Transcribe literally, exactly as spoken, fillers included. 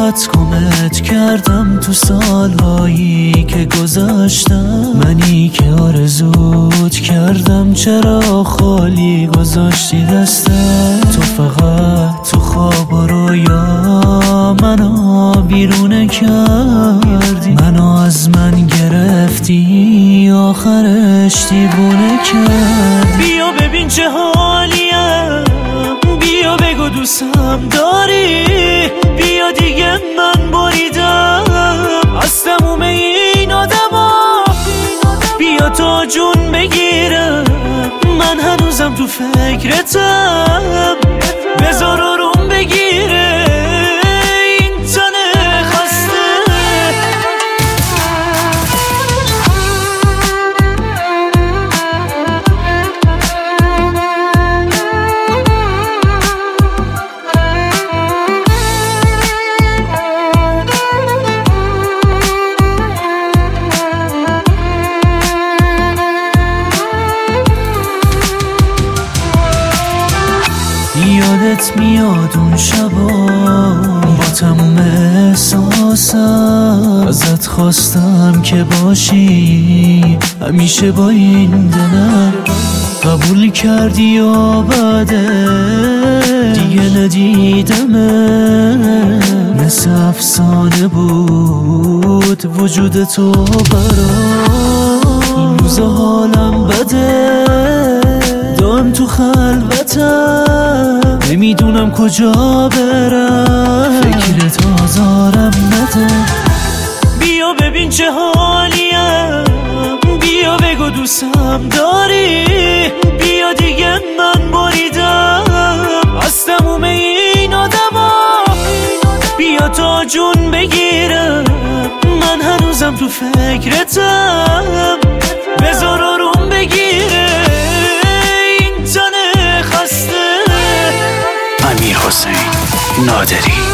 راحت گمت کردم تو سالهایی که گذاشتم. منی که آرزوت کردم چرا خالی گذاشتی دستم. تو فقط تو خواب و رویا منو بیرونه کردی، منو از من گرفتی آخرش دیوونه کرد. بیا ببین چه حالیم، بیا بگو دوستم داری، بیا دیگه من بریدم از تموم این آدما. بیا تا جون بگیرم، من هنوزم تو فکرتم، بذار آروم بگیره این تنه خسته. یادت میاد اون شبا با تموم احساسم ازت خواستم که باشی همیشه با این دلم. قبول کردی یا بده دیگه ندیدمه، مثل افسانه بود وجود تو برام. این روزا حالم بده، دارم تو خلوتم، نمیدونم کجا برم، فکرت آزارم نده. بیا ببین چه حالیم، بیا بگو دوستم داری، بیا دیگه من بریدم از تموم این آدما. بیا تا جون بگیرم، من هنوزم تو فکرتم، بذار آروم بگیره این تنه خسته. امیرحسین نادری.